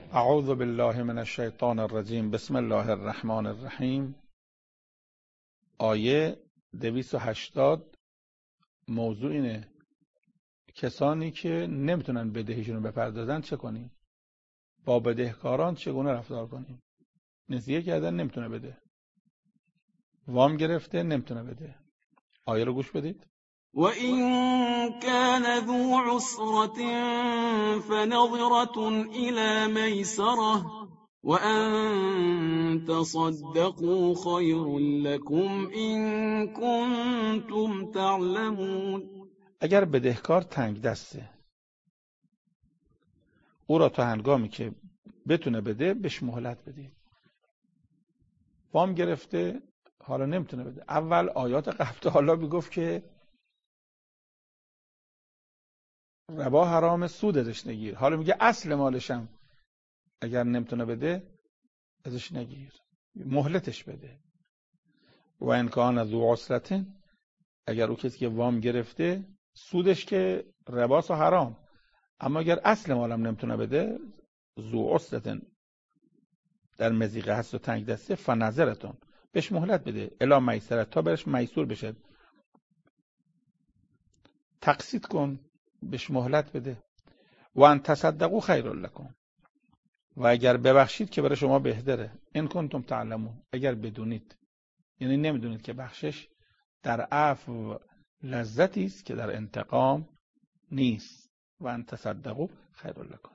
اعوذ بالله من الشیطان الرجیم. بسم الله الرحمن الرحیم. آیه 280 موضوع اینه کسانی که نمیتونن بدهیشون رو بپردازن چه کنیم؟ با بدهکاران چگونه رفتار کنیم؟ نسیه کردن نمیتونه بده، وام گرفته نمیتونه بده. آیه رو گوش بدید. وَإِن كَانَ ذُو عُسْرَةٍ فَنَظِرَةٌ إِلَى مَيْسَرَةٍ وَأَن تَصَدَّقُوا خَيْرٌ لَكُمْ إِن كُنتُمْ تَعْلَمُونَ. اگر بدهکار تنگ دسته، او را تا هنگامی که بتونه بده بهش مهلت بدید. وام گرفته حالا نمیتونه بده. اول آیات قبل حالا میگفت که ربا حرام، سود ازش نگیر. حالا میگه اصل مالشم اگر نمیتونه بده ازش نگیر، مهلتش بده. و ان کان ذو عسرة، اگر او کسی که وام گرفته سودش که رباس و حرام، اما اگر اصل مالم نمیتونه بده، ذو عسرة در مضیقه هست و تنگ دسته، فنظرتون بهش مهلت بده، الی میسره تا برش میسور بشه. تقسیط کن، بهش مهلت بده. و ان تصدقوا خیر لکم، و اگر ببخشید که برای شما بهتره. ان کنتم تعلمون، اگر بدونید، یعنی نمیدونید که بخشش در عفو لذتی است که در انتقام نیست. و ان تصدقوا خیر لکم.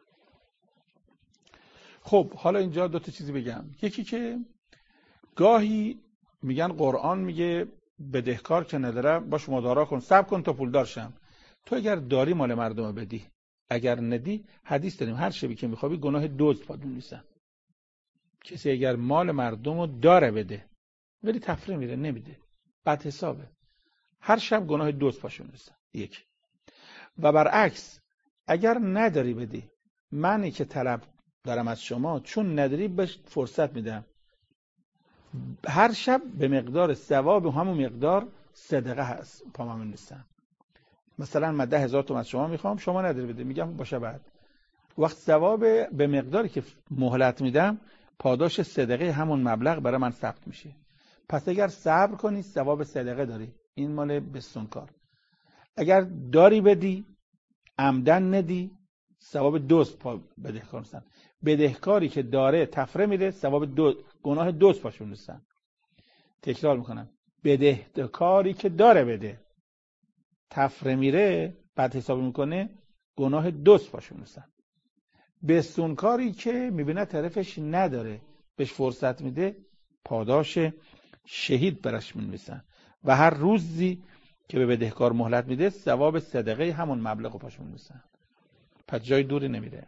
خب حالا اینجا دو تا چیزی بگم. یکی که گاهی میگن قرآن میگه بدهکار که نداره باش مدارا کن، صبر کن تا پولدار شم. تو اگر داری مال مردم بدی، اگر ندی، حدیث داریم هر شبی که میخوابی گناه دزد پات می‌نویسن. کسی اگر مال مردم رو داره بده ولی تفره میره نمیده، بد حسابه، هر شب گناه دزد پاش می‌نویسن. یک. و برعکس اگر نداری بدی، منی که طلب دارم از شما، چون نداری بهش فرصت میدم، هر شب به مقدار ثواب همون مقدار صدقه هست پا من نیستن. مثلا من 10,000 تومان از شما میخوام، شما نداری بده، میگم باشه. بعد وقت ثواب به مقداری که مهلت میدم، پاداش صدقه همون مبلغ برای من ثبت میشه. پس اگر صبر کنی ثواب صدقه داری. این مال بستونکار. اگر داری بدی، عمدن ندی، ثواب دزد پا بدهکار نیستن. بدهکاری که داره تفره میره، ثواب گناه دزد پاشون نیستن. تکرار میکنم، بدهکاری که داره بده تفره میره، بد حساب میکنه، گناه دزد پاشون نیستن. بستونکاری که میبینه طرفش نداره بهش فرصت میده، پاداش شهید برش می‌نویسن. و هر روزی که به بدهکار مهلت میده، ثواب صدقه همون مبلغ پاش می‌نویسن. پس جای دوری نمیره.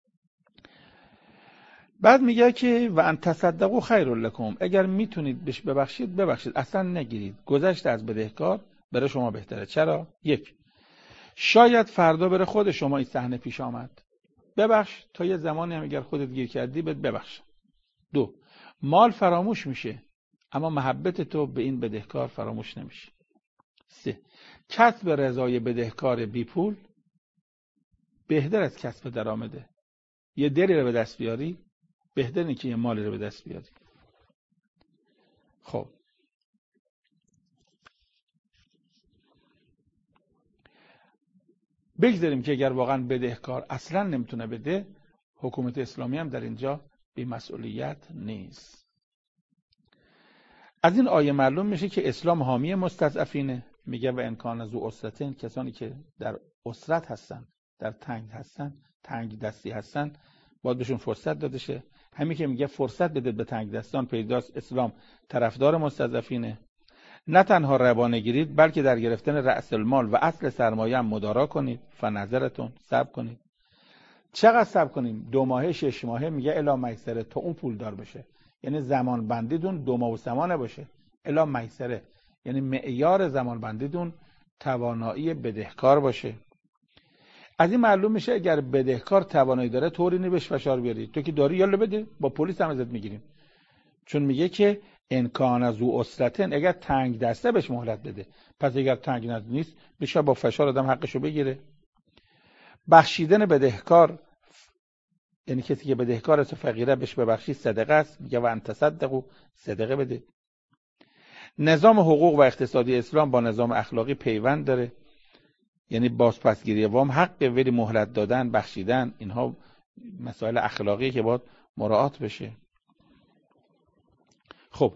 بعد میگه که و ان تصدقوا خیر لکم، اگر میتونید بهش ببخشید ببخشید، اصلا نگیرید. گذشت از بدهکار برای شما بهتره. چرا؟ یک، شاید فردا بره خود شما این صحنه پیش آمد، ببخش تا یه زمانی هم اگر خودت گیر کردی ببخش. دو، مال فراموش میشه اما محبت تو به این بدهکار فراموش نمیشه. سه، کسب رضای بدهکار بی پول بهتر از کسب درآمده. یه دلی رو به دست بیاری بهتر نیست که یه مالی رو به دست بیاری. خب بگذاریم که اگر واقعا بدهکار اصلا نمیتونه بده، حکومت اسلامی هم در اینجا بی‌مسئولیت نیست. از این آیه معلوم میشه که اسلام حامی مستضعفینه. میگه و ان کان ذو عسرة، کسانی که در عسرت هستن، در تنگ هستن، تنگ دستی هستن، باید بهشون فرصت داده شه. همین که میگه فرصت بدید به تنگ دستان، پیداست اسلام طرفدار مستضعفینه. نه تنها ربا نگیرید بلکه در گرفتن رأس المال و اصل سرمایه هم مدارا کنید. فنظرتون، صبر کنید. چقدر صبر کنیم؟ 2 ماهه 6 ماهه. میگه الی میسره، تا اون پول دار بشه. یعنی زمان بندیدون 2 ماه و 3 ماه نباشه. الی میسره یعنی معیار زمان بندیدون توانایی بدهکار باشه. از این معلوم میشه اگر بدهکار توانایی داره طوری نی بهش فشار بیاری. تو که داری یالا بده، با پلیس هم ازت میگیریم. چون میگه که ان کان ذو عسرة، اگر تنگ دسته بهش مهلت بده. پس اگر تنگ نیست بشه با فشار آدم حقشو بگیره. بخشیدن بدهکار یعنی کسی که بدهکار است و فقیره بهش ببخشی صدقه است، میگه و ان تصدقوا، صدقه بده. نظام حقوق و اقتصادی اسلام با نظام اخلاقی پیوند داره، یعنی بازپسگیری وام حق ولی مهلت دادن، بخشیدن، اینها مسائل اخلاقی که باید مراعات بشه. خب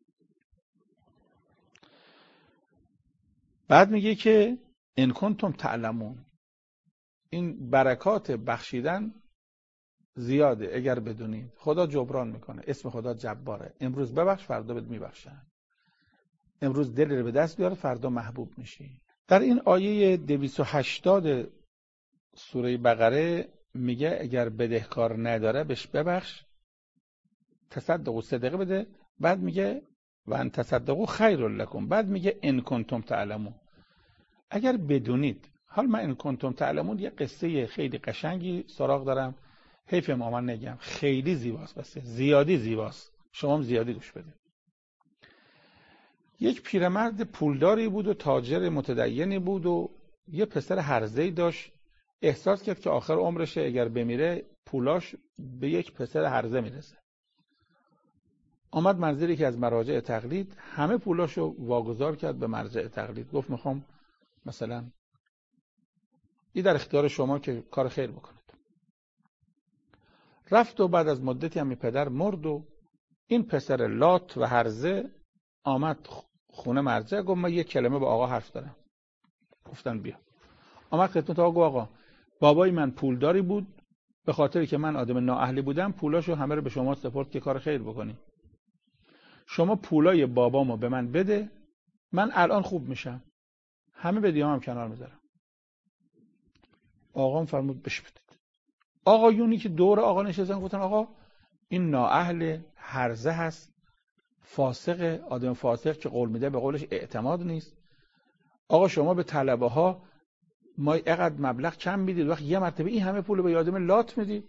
بعد میگه که ان کنتم تعلمون، این برکات بخشیدن زیاده اگر بدونید. خدا جبران میکنه، اسم خدا جباره. امروز ببخش فردا بهت میبخشن، امروز دل رو به دست بیار فردا محبوب میشی. در این آیه 280 سوره بقره میگه اگر بدهکار نداره بهش ببخش، تصدقوا، صدقه بده. بعد میگه و ان تصدقوا خیر لکم. بعد میگه ان کنتم تعلمون، اگر بدونید. حال من ان کنتم تعلمون یه قصه خیلی قشنگی سراغ دارم، حیف ما من نگم، خیلی زیباست، بس زیادی زیباست، شما هم زیادی گوش بده. یک پیرمرد پولداری بود و تاجر متدینی بود و یه پسر هرزه‌ای داشت. احساس کرد که آخر عمرشه، اگر بمیره پولاش به یک پسر هرزه میرسه. آمد منزلی که از مراجع تقلید، همه پولاشو واگذار کرد به مرجع تقلید. گفت میخوام مثلا این در اختیار شما که کار خیر بکنید. رفت و بعد از مدتی هم پدر مرد و این پسر لات و هرزه آمد خونه مرجع. گفت من یک کلمه با آقا حرف دارم. گفتن بیا. آمد خدمت آقا. آقا بابای من پولداری بود، به خاطری که من آدم نااهلی بودم پولاشو همه رو به شما سپرد که کار خیر بکنی. شما پولای بابامو به من بده، من الان خوب میشم، همه بدیام کنار میذارم. آقام فرمود بش بدید. آقایونی که دور آقا نشستن گفتن آقا این نااهل، هرزه هست، فاسق، آدم فاسق که قول میده به قولش اعتماد نیست. آقا شما به طلبه ها ما اینقدر مبلغ کم میدید، وقت یه مرتبه این همه پول به یادم لات میدید.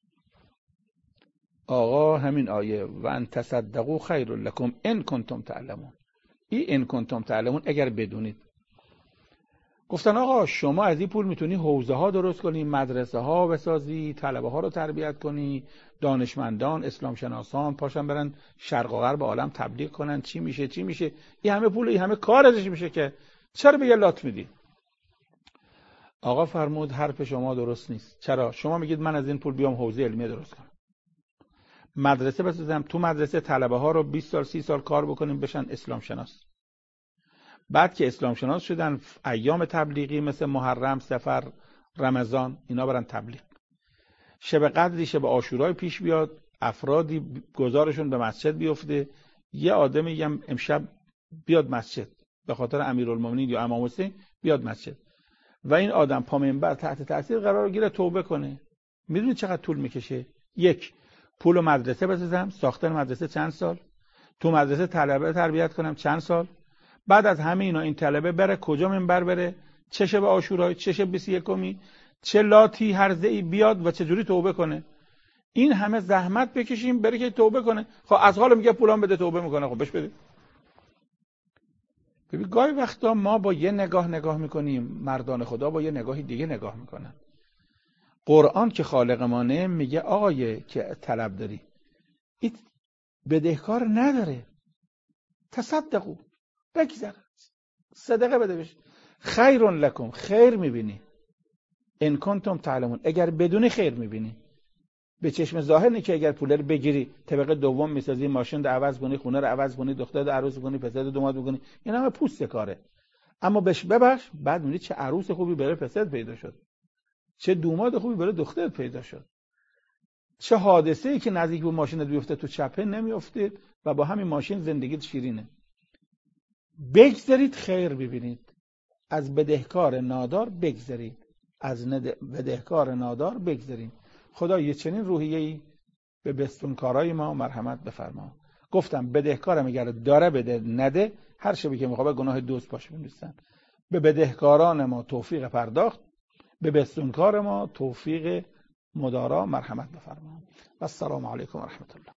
آقا همین آیه و ان تصدقوا خیر لکم ان کنتم تعلمون، این ان کنتم تعلمون اگر بدونید. گفتن آقا شما از این پول میتونی حوزه ها درست کنی، مدرسه ها بسازی، طلبه ها رو تربیت کنی، دانشمندان، اسلام شناسان پاشن برن شرق و غرب عالم تبلیغ کنن، چی میشه چی میشه. این همه پول، این همه کار ازش میشه که چرا به یه لات میدی؟ آقا فرمود حرف شما درست نیست. چرا؟ شما میگید من از این پول بیام حوزه علمیه درست کنم، مدرسه بسازم، تو مدرسه طلبه ها رو 20 سال 30 سال کار بکنیم بشن اسلام شناس. بعد که اسلام شناس شدن ایام تبلیغی مثل محرم، سفر، رمضان اینا برن تبلیغ. شب قدری، شب عاشورای پیش بیاد، افرادی گزارشون به مسجد بیفته، یه آدمی هم امشب بیاد مسجد به خاطر امیرالمومنین یا امام حسین بیاد مسجد و این آدم پا منبر تحت تاثیر قرار گیره توبه کنه. میدونید چقدر طول میکشه؟ یک، پول مدرسه بسازم، ساختن مدرسه چند سال، تو مدرسه طلبه تربیت کنم چند سال، بعد از همه اینا این طلبه بره کجا منبر بره، چه شب عاشورای، چه شب 21می، چه لاتی هرزه‌ای بیاد و چه جوری توبه کنه. این همه زحمت بکشیم بره که توبه کنه. خب از حال میگه پولام بده توبه میکنه، خب بهش بده. ببین گاهی وقتا ما با یه نگاه میکنیم، مردان خدا با یه نگاهی دیگه نگاه میکنن. قرآن که خالق مانه میگه آقای که طلب داری این بدهکار نداره، تصدقوا، بگذر، صدقه بده بهش، خیر لکم، خیر میبینی، ان کنتم تعلمون، اگر بدونی خیر میبینی. به چشم ظاهر نه که اگر پول رو بگیری طبقه دوم میسازی، ماشین رو عوض کنی، خونه رو عوض کنی، دختر رو عروس کنی، پسر رو داماد بکنی، این همه پوست کاره. اما بهش ببخش، بعد میبینی چه عروس خوبی برای پسر پیدا شد، چه دوماد خوبی برای دختر پیدا شد، چه حادثه‌ای که نزدیک به ماشین بیفته تو چپه نمیفته و با همین ماشین زندگیت شیرینه. بگذارید خیر ببینید، از بدهکار نادار بگذارید، از بدهکار نادار بگذارید. خدا یه چنین روحیه‌ای به بستونکارای ما مرحمت بفرما. گفتم بدهکارم اگر داره بده، نده هر شبی که میخواد گناه دوست باشه بنویسن. به بدهکاران ما توفیق پرداخت، به بستونکار ما توفیق مدارا مرحمت بفرما. و السلام علیکم و رحمت الله.